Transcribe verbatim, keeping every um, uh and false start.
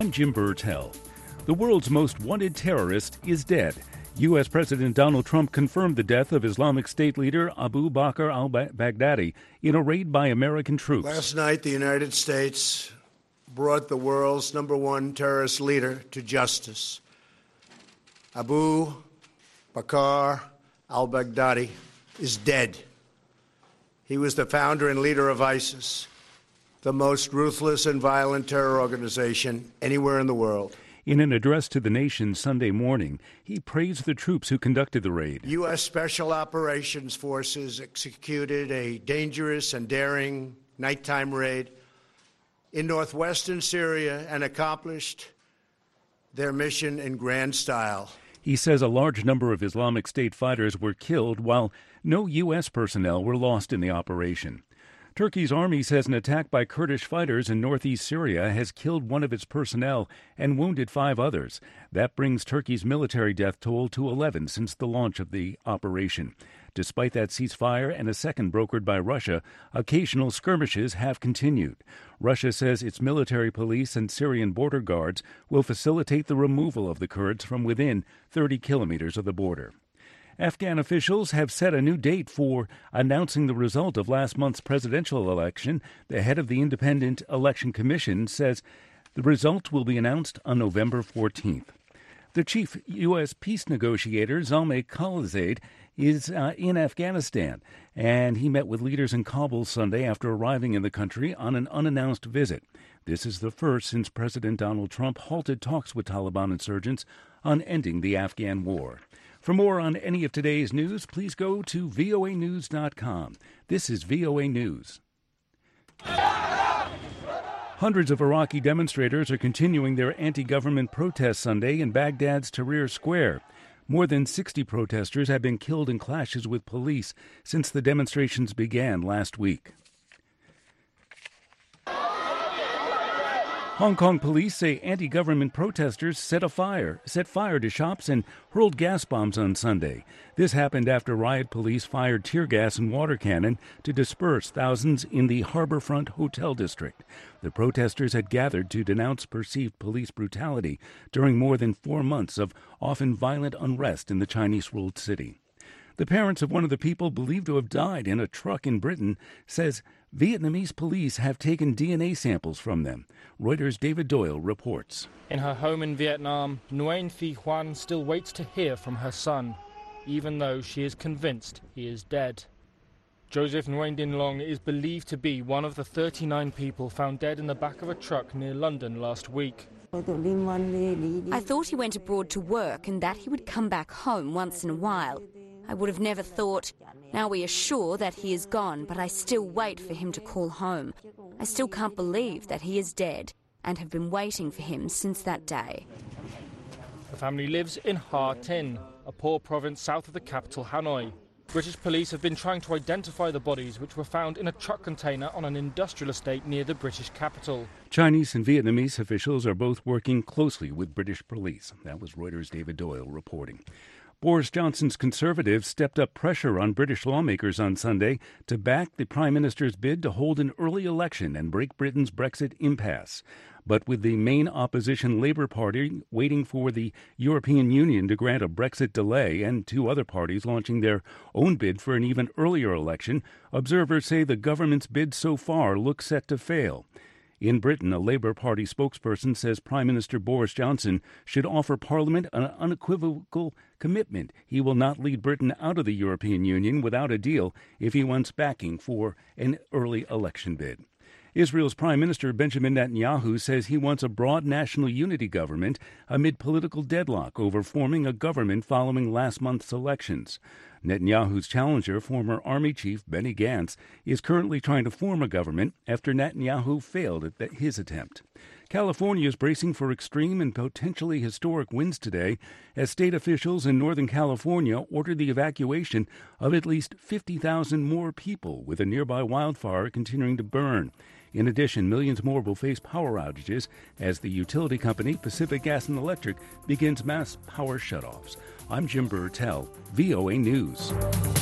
I'm Jim Burtell. The world's most wanted terrorist is dead. U S. President Donald Trump confirmed the death of Islamic State leader Abu Bakr al-Baghdadi in a raid by American troops. Last night, the United States brought the world's number one terrorist leader to justice. Abu Bakr al-Baghdadi is dead. He was the founder and leader of ISIS, the most ruthless and violent terror organization anywhere in the world. In an address to the nation Sunday morning, he praised the troops who conducted the raid. U S. Special Operations Forces executed a dangerous and daring nighttime raid in northwestern Syria and accomplished their mission in grand style. He says a large number of Islamic State fighters were killed, while no U S personnel were lost in the operation. Turkey's army says an attack by Kurdish fighters in northeast Syria has killed one of its personnel and wounded five others. That brings Turkey's military death toll to eleven since the launch of the operation. Despite that ceasefire and a second brokered by Russia, occasional skirmishes have continued. Russia says its military police and Syrian border guards will facilitate the removal of the Kurds from within thirty kilometers of the border. Afghan officials have set a new date for announcing the result of last month's presidential election. The head of the Independent Election Commission says the result will be announced on November fourteenth. The chief U S peace negotiator, Zalmay Khalilzad, is uh, in Afghanistan, and he met with leaders in Kabul Sunday after arriving in the country on an unannounced visit. This is the first since President Donald Trump halted talks with Taliban insurgents on ending the Afghan war. For more on any of today's news, please go to V O A news dot com. This is V O A News. Hundreds of Iraqi demonstrators are continuing their anti-government protest Sunday in Baghdad's Tahrir Square. More than sixty protesters have been killed in clashes with police since the demonstrations began last week. Hong Kong police say anti-government protesters set a fire, set fire to shops and hurled gas bombs on Sunday. This happened after riot police fired tear gas and water cannon to disperse thousands in the Harbourfront Hotel District. The protesters had gathered to denounce perceived police brutality during more than four months of often violent unrest in the Chinese-ruled city. The parents of one of the people believed to have died in a truck in Britain says Vietnamese police have taken D N A samples from them. Reuters' David Doyle reports. In her home in Vietnam, Nguyen Thi Huan still waits to hear from her son, even though she is convinced he is dead. Joseph Nguyen Din Long is believed to be one of the thirty-nine people found dead in the back of a truck near London last week. I thought he went abroad to work and that he would come back home once in a while. I would have never thought. Now we are sure that he is gone, but I still wait for him to call home. I still can't believe that he is dead and have been waiting for him since that day. The family lives in Ha Tin, a poor province south of the capital Hanoi. British police have been trying to identify the bodies, which were found in a truck container on an industrial estate near the British capital. Chinese and Vietnamese officials are both working closely with British police. That was Reuters' David Doyle reporting. Boris Johnson's Conservatives stepped up pressure on British lawmakers on Sunday to back the Prime Minister's bid to hold an early election and break Britain's Brexit impasse. But with the main opposition Labour Party waiting for the European Union to grant a Brexit delay and two other parties launching their own bid for an even earlier election, observers say the government's bid so far looks set to fail. In Britain, a Labour Party spokesperson says Prime Minister Boris Johnson should offer Parliament an unequivocal commitment he will not lead Britain out of the European Union without a deal if he wants backing for an early election bid. Israel's Prime Minister Benjamin Netanyahu says he wants a broad national unity government amid political deadlock over forming a government following last month's elections. Netanyahu's challenger, former Army Chief Benny Gantz, is currently trying to form a government after Netanyahu failed at his attempt. California is bracing for extreme and potentially historic winds today as state officials in Northern California ordered the evacuation of at least fifty thousand more people, with a nearby wildfire continuing to burn. In addition, millions more will face power outages as the utility company Pacific Gas and Electric begins mass power shutoffs. I'm Jim Burtell, V O A News.